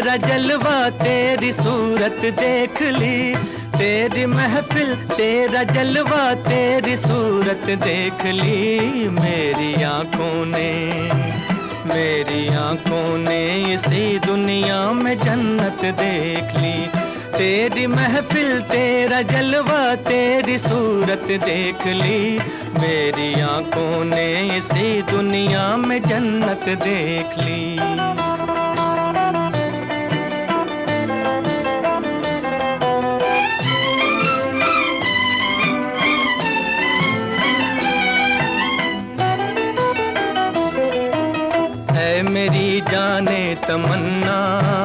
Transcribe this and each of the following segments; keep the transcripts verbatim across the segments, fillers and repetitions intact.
तेरा जलवा तेरी सूरत देख ली, तेरी महफिल तेरा जलवा तेरी सूरत देख ली। मेरी आंखों ने मेरी आंखों ने इसी दुनिया में जन्नत देख ली। तेरी महफिल तेरा जलवा तेरी सूरत देख ली, मेरी आंखों ने इसी दुनिया में जन्नत देख ली। है मेरी जाने तमन्ना,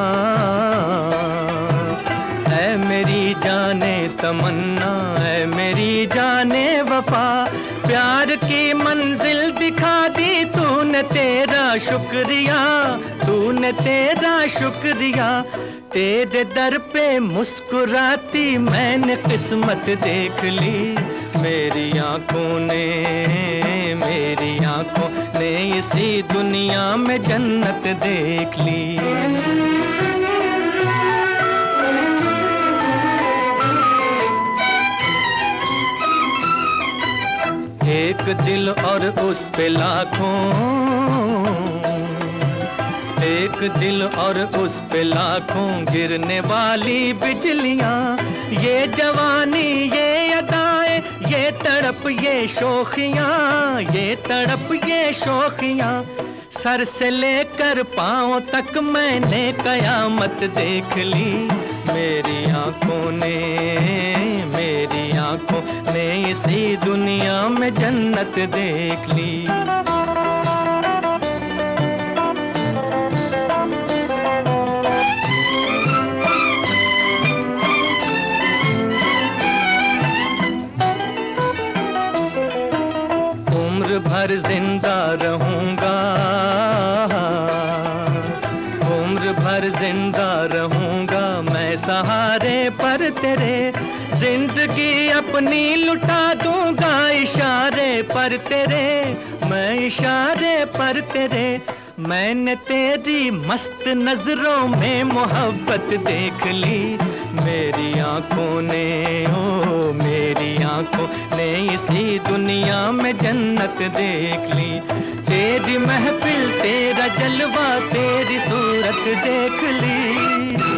है मेरी जाने तमन्ना, है मेरी जाने वफा, प्यार की मंजिल दिखा दी तूने, तेरा शुक्रिया तूने तेरा शुक्रिया। तेरे दर पे मुस्कुराती मैंने किस्मत देख ली, मेरी आंखों ने मेरी आंखों ने इसी दुनिया में जन्नत देख ली। एक दिल और उस पे लाखों, एक दिल और उस पे लाखों गिरने वाली बिजलियां। ये जवानी ये अदाएं ये तड़प ये शोखियां, ये तड़प ये शोखियां। सर से लेकर पांव तक मैंने कयामत देख ली, मेरी आंखों ने मेरी आंखों ने इसी दुनिया में जन्नत देख ली। उम्र भर जिंदा रहूंगा, उम्र भर जिंदा रहूंगा मैं सहारे पर तेरे, जिंदगी अपनी लुटा दूंगा इशारे पर तेरे, मैं इशारे पर तेरे। मैंने तेरी मस्त नजरों में मोहब्बत देख ली, मेरी आंखों ने ओ मेरी आंखों ने इसी दुनिया में जन्नत देख ली। तेरी महफिल तेरा जलवा तेरी सूरत देख ली।